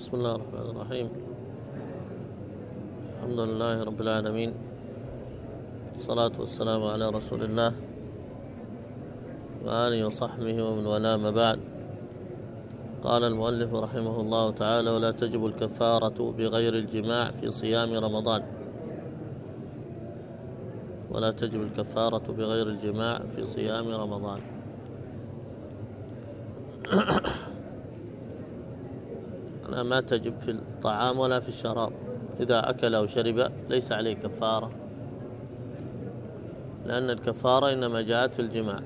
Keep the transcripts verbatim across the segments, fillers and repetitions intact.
بسم الله الرحمن الرحيم. الحمد لله رب العالمين، الصلاة والسلام على رسول الله وآله وصحبه ومن والاه، ما بعد. قال المؤلف رحمه الله تعالى: ولا تجب الكفارة بغير الجماع في صيام رمضان. ولا تجب الكفارة بغير الجماع في صيام رمضان. أنا ما تجب في الطعام ولا في الشراب. إذا أكل أو شرب ليس عليه كفارة، لأن الكفارة إنما جاءت في الجماع،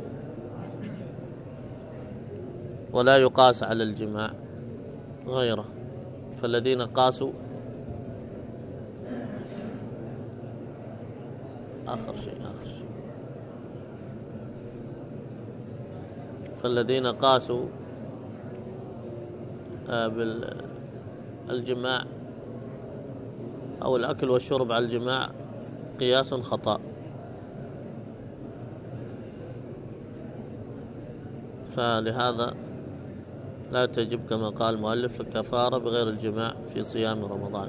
ولا يقاس على الجماع غيره. فالذين قاسوا آخر شيء آخر شيء فالذين قاسوا بالجماع أو الأكل والشرب على الجماع قياس خطأ. فلهذا لا تجب كما قال المؤلف الكفارة بغير الجماع في صيام رمضان،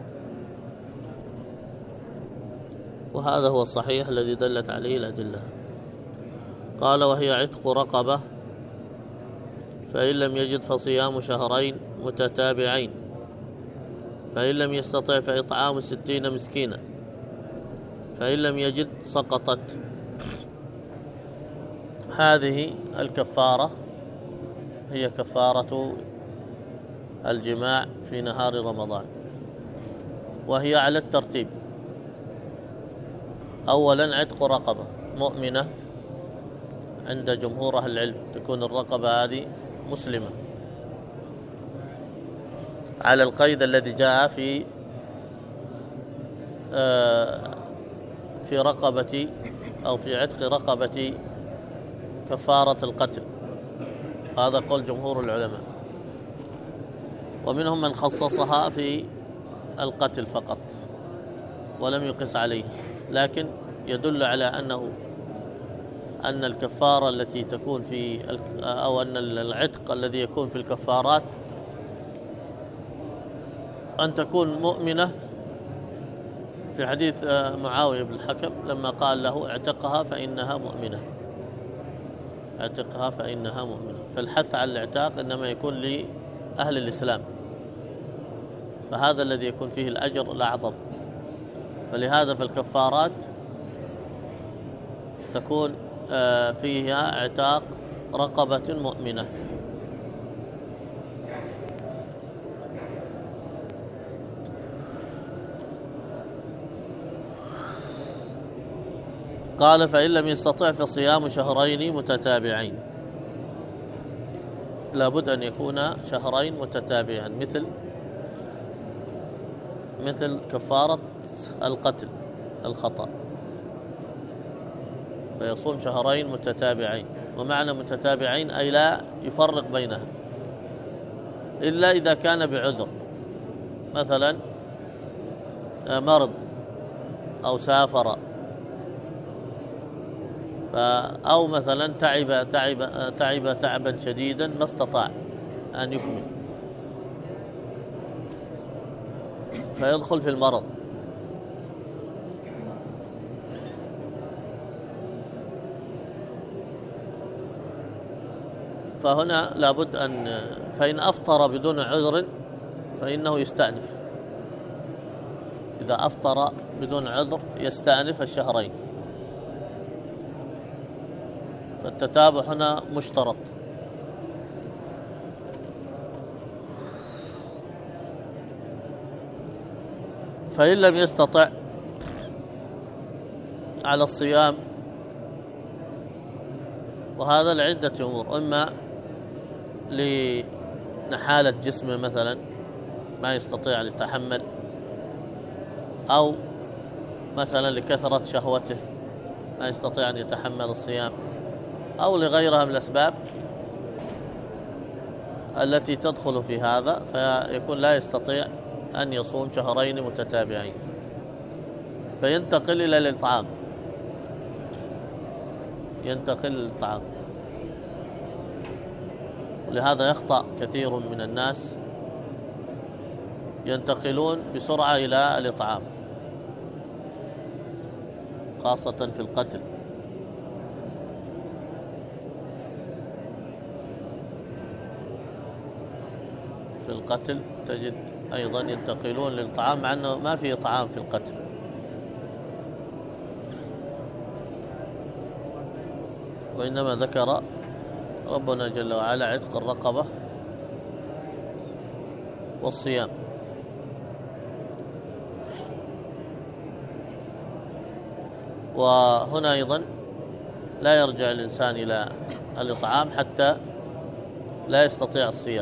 وهذا هو الصحيح الذي دلت عليه الأدلة. قال: وهي عتق رقبة، فإن لم يجد فصيام شهرين متتابعين، فإن لم يستطع فإطعام ستين مسكينا، فإن لم يجد سقطت. هذه الكفارة هي كفارة الجماع في نهار رمضان، وهي على الترتيب: أولا عتق رقبة مؤمنة، عند جمهور أهل العلم تكون الرقبة هذه مسلمة على القيد الذي جاء في في رقبة أو في عتق رقبة كفارة القتل. هذا قول جمهور العلماء، ومنهم من خصصها في القتل فقط ولم يقس عليه، لكن يدل على أنه أن الكفارة التي تكون في أو أن العتق الذي يكون في الكفارات أن تكون مؤمنة. في حديث معاوية بن الحكم لما قال له: اعتقها فإنها مؤمنة، اعتقها فإنها مؤمنة. فالحث على الاعتاق إنما يكون لأهل الإسلام، فهذا الذي يكون فيه الأجر الأعظم. فلهذا في الكفارات تكون فيها اعتاق رقبة مؤمنة. قال: فإن لم يستطع فصيام شهرين متتابعين. لابد أن يكون شهرين متتابعين، مثل مثل كفارة القتل الخطأ، فيصوم شهرين متتابعين. ومعنى متتابعين أي لا يفرق بينها، إلا إذا كان بعذر، مثلا مرض أو سافر، أو مثلا تعب تعب تعب تعبا شديدا ما استطاع أن يكمل، فيدخل في المرض. فهنا لابد أن فإن أفطر بدون عذر فإنه يستأنف. إذا أفطر بدون عذر يستأنف الشهرين. فالتتابع هنا مشترط. فإن لم يستطع على الصيام، وهذا لعدة أمور: إما لنحالة جسمه مثلا ما يستطيع أن يتحمل، أو مثلا لكثرة شهوته ما يستطيع أن يتحمل الصيام، أو لغيرها من الأسباب التي تدخل في هذا، فيكون لا يستطيع أن يصوم شهرين متتابعين، فينتقل إلى الإطعام ينتقل للطعام. ولهذا يخطأ كثير من الناس ينتقلون بسرعة إلى الإطعام، خاصة في القتل. في القتل تجد أيضا ينتقلون للطعام مع أنه ما في طعام في القتل. وإنما ذكر ربنا جل وعلا عتق الرقبة والصيام. وهنا أيضا لا يرجع الإنسان إلى الإطعام حتى لا يستطيع الصيام.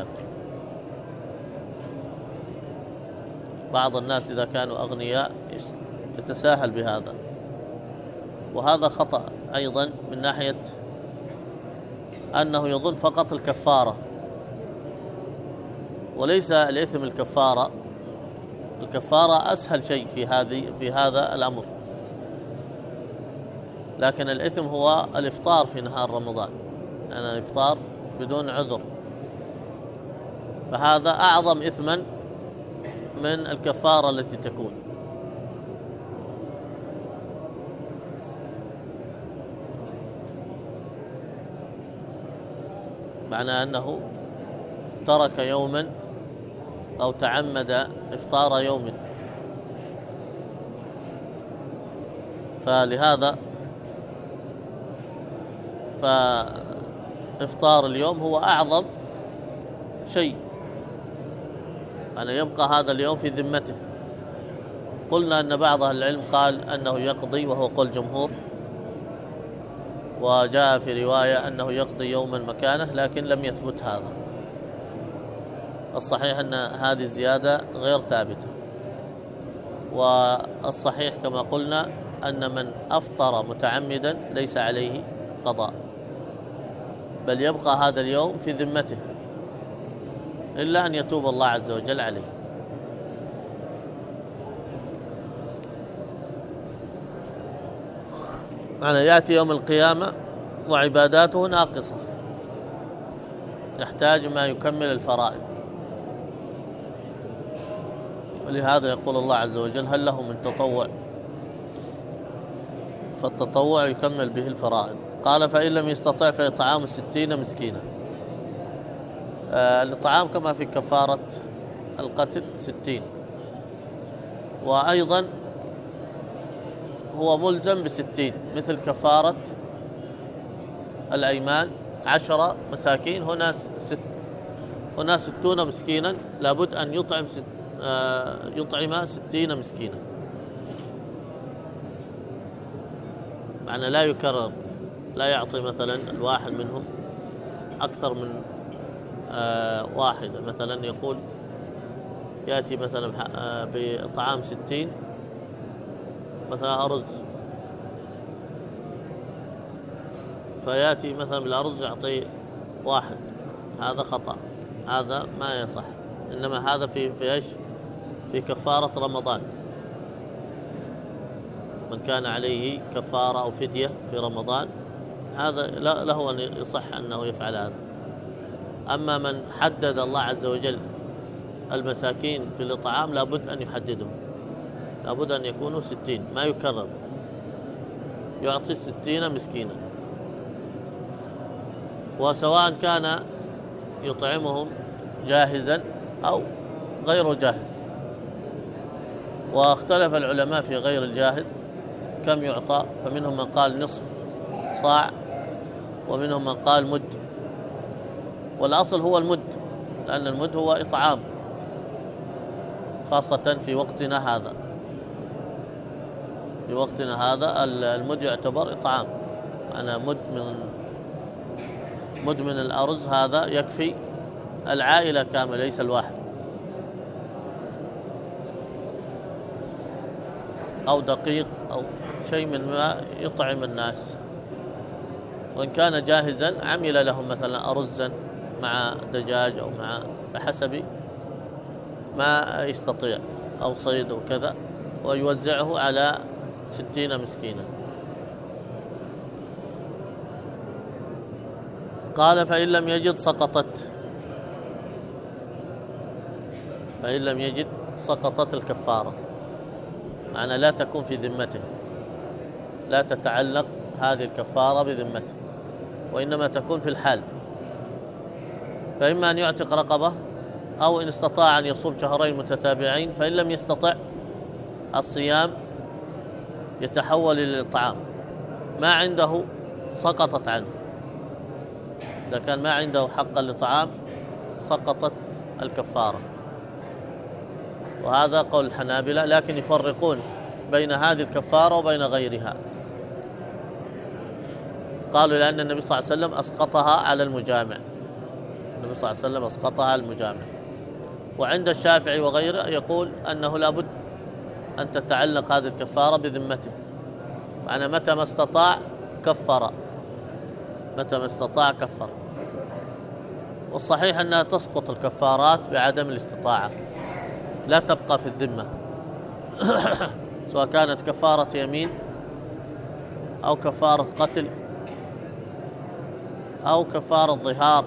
بعض الناس إذا كانوا أغنياء يتساهل بهذا، وهذا خطأ أيضا من ناحية أنه يظن فقط الكفارة وليس الإثم الكفارة. الكفارة أسهل شيء في هذه في هذا الأمر، لكن الإثم هو الإفطار في نهار رمضان، يعني الإفطار بدون عذر، فهذا أعظم إثما من الكفارة التي تكون. معنى أنه ترك يوما أو تعمد إفطار يوم، فلهذا فإفطار اليوم هو أعظم شيء، يعني يبقى هذا اليوم في ذمته. قلنا أن بعض أهل العلم قال أنه يقضي، وهو قول جمهور، وجاء في رواية أنه يقضي يوما مكانه، لكن لم يثبت هذا. الصحيح أن هذه الزيادة غير ثابتة، والصحيح كما قلنا أن من أفطر متعمدا ليس عليه قضاء، بل يبقى هذا اليوم في ذمته إلا أن يتوب الله عز وجل عليه. يعني يأتي يوم القيامة وعباداته ناقصة، يحتاج ما يكمل الفرائض، ولهذا يقول الله عز وجل: هل له من تطوع؟ فالتطوع يكمل به الفرائض. قال: فإن لم يستطع فإطعام ستين مسكينا. آه الإطعام كما في كفارة القتل ستين، وأيضا هو ملزم بستين مثل كفارة الأيمان، عشرة مساكين، هنا ست هنا ستون مسكينا، لابد أن يطعم ست آه يطعم ستين مسكينا، معنى لا يكرر، لا يعطي مثلا الواحد منهم أكثر من آه واحدة. مثلا يقول يأتي مثلا آه بطعام ستين، مثلا أرز، فيأتي مثلا بالأرز يعطي واحد، هذا خطأ، هذا ما يصح. إنما هذا في في إيش؟ في كفارة رمضان، من كان عليه كفارة أو فدية في رمضان هذا له أن يصح أنه يفعل هذا. أما من حدد الله عز وجل المساكين في الإطعام لابد أن يحددهم، لابد أن يكونوا ستين، ما يكرر، يعطي ستين مسكينا، وسواء كان يطعمهم جاهزا أو غير جاهز. واختلف العلماء في غير الجاهز كم يعطى، فمنهم من قال نصف صاع، ومنهم من قال مد، والأصل هو المد، لأن المد هو إطعام، خاصة في وقتنا هذا. في وقتنا هذا المد يعتبر إطعام، أنا مد من مد من الأرز هذا يكفي العائلة كاملة، ليس الواحد، أو دقيق أو شيء من ما يطعم الناس. وإن كان جاهزا عمل لهم مثلا أرزا مع دجاج أو مع بحسب ما يستطيع، أو صيد وكذا، ويوزعه على ستين مسكينا. قال: فإن لم يجد سقطت، فإن لم يجد سقطت الكفارة، معنى لا تكون في ذمته، لا تتعلق هذه الكفارة بذمته، وإنما تكون في الحال. فإما أن يعتق رقبة، أو إن استطاع أن يصوم شهرين متتابعين، فإن لم يستطع الصيام يتحول إلى الطعام، ما عنده سقطت عنه. إذا كان ما عنده حقا لطعام سقطت الكفارة، وهذا قول الحنابلة، لكن يفرقون بين هذه الكفارة وبين غيرها. قالوا لأن النبي صلى الله عليه وسلم أسقطها على المجامع، النبي صلى الله عليه وسلم أسقطها على المجامع. وعند الشافعي وغيره يقول أنه لابد أن تتعلق هذه الكفارة بذمته، معنى متى ما استطاع كفر، متى ما استطاع كفر. والصحيح أنها تسقط الكفارات بعدم الاستطاعة، لا تبقى في الذمة، سواء كانت كفارة يمين أو كفارة قتل أو كفارة ظهار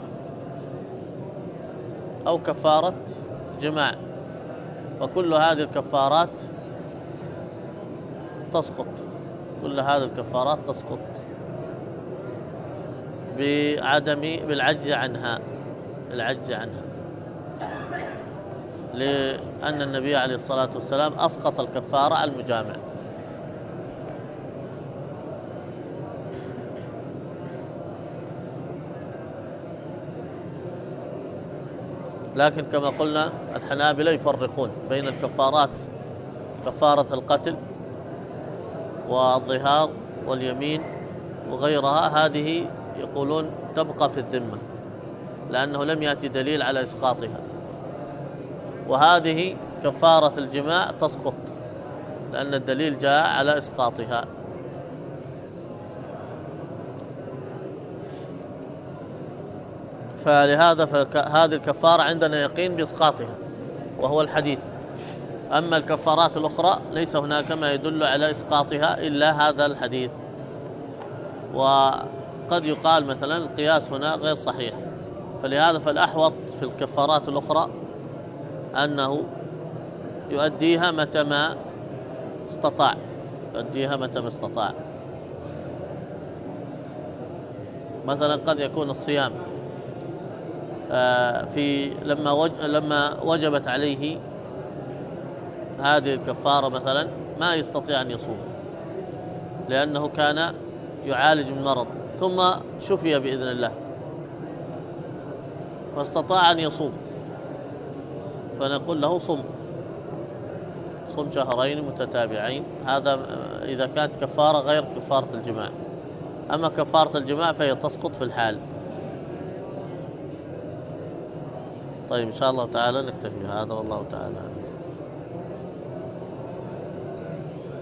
أو كفارة جماع، وكل هذه الكفارات تسقط، كل هذه الكفارات تسقط بعدم بالعجز عنها، العجز عنها، لأن النبي عليه الصلاة والسلام أسقط الكفارة على المجامع. لكن كما قلنا الحنابلة يفرقون بين الكفارات، كفارة القتل والظهار واليمين وغيرها، هذه يقولون تبقى في الذمة لأنه لم يأتي دليل على إسقاطها، وهذه كفارة الجماع تسقط لأن الدليل جاء على إسقاطها. فلهذا فهذه الكفارة عندنا يقين بإسقاطها وهو الحديث. أما الكفارات الأخرى ليس هناك ما يدل على إسقاطها إلا هذا الحديث. وقد يقال مثلا القياس هنا غير صحيح، فلهذا فالأحوط في الكفارات الأخرى أنه يؤديها متى ما استطاع، يؤديها متى ما استطاع. مثلا قد يكون الصيام في لما وج لما وجبت عليه هذه الكفارة مثلا ما يستطيع أن يصوم لأنه كان يعالج من مرض، ثم شفي بإذن الله فاستطاع أن يصوم، فنقول له صم صم شهرين متتابعين. هذا إذا كانت كفارة غير كفارة الجماع. أما كفارة الجماع فهي تسقط في الحال. طيب إن شاء الله تعالى نكتفي هذا، والله تعالى.